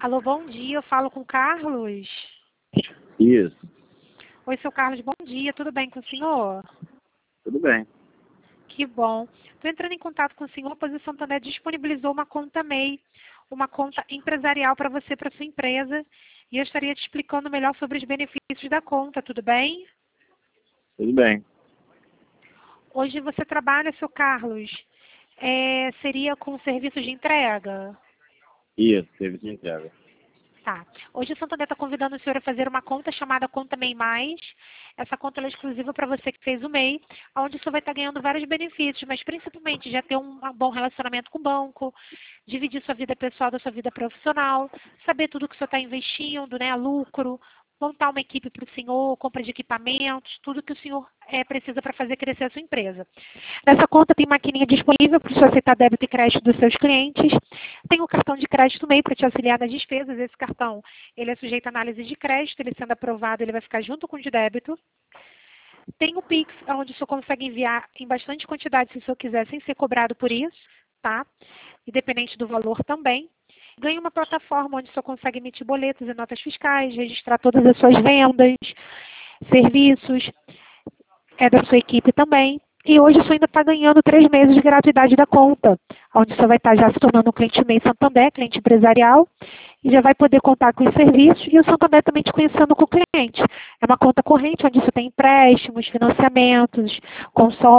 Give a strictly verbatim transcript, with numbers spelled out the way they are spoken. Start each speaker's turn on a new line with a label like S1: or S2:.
S1: Alô, bom dia, eu falo com o Carlos.
S2: Isso,
S1: Oi, seu Carlos, bom dia, tudo bem com o senhor?
S2: tudo bem.
S1: Que bom. Estou entrando em contato com o senhor, pois o Santander disponibilizou uma conta M E I, uma conta empresarial para você, para sua empresa, e eu estaria te explicando melhor sobre os benefícios da conta, tudo bem?
S2: Tudo bem.
S1: Hoje você trabalha, seu Carlos, é, seria com serviços de entrega?
S2: Isso, serviço de entrega.
S1: Tá. Hoje o Santander está convidando o senhor a fazer uma conta chamada Conta M E I Mais. Essa conta ela é exclusiva para você que fez o M E I, onde o senhor vai estar ganhando vários benefícios, mas principalmente já ter um bom relacionamento com o banco, dividir sua vida pessoal da sua vida profissional, saber tudo que o senhor está investindo, né, lucro, montar uma equipe para o senhor, compra de equipamentos, tudo que o senhor é, precisa para fazer crescer a sua empresa. Nessa conta tem maquininha disponível para o senhor aceitar débito e crédito dos seus clientes. Tem o cartão de crédito M E I para te auxiliar nas despesas. Esse cartão ele é sujeito à análise de crédito, ele sendo aprovado, ele vai ficar junto com o de débito. Tem o Pix, onde o senhor consegue enviar em bastante quantidade, se o senhor quiser, sem ser cobrado por isso, tá? Independente do valor também. Ganha uma plataforma onde o senhor consegue emitir boletos e notas fiscais, registrar todas as suas vendas, serviços, é da sua equipe também. E hoje o senhor ainda está ganhando três meses de gratuidade da conta, onde o senhor vai estar já se tornando um cliente M E I Santander, cliente empresarial, e já vai poder contar com os serviços e o Santander também te conhecendo com o cliente. É uma conta corrente, onde você tem empréstimos, financiamentos, consórcios,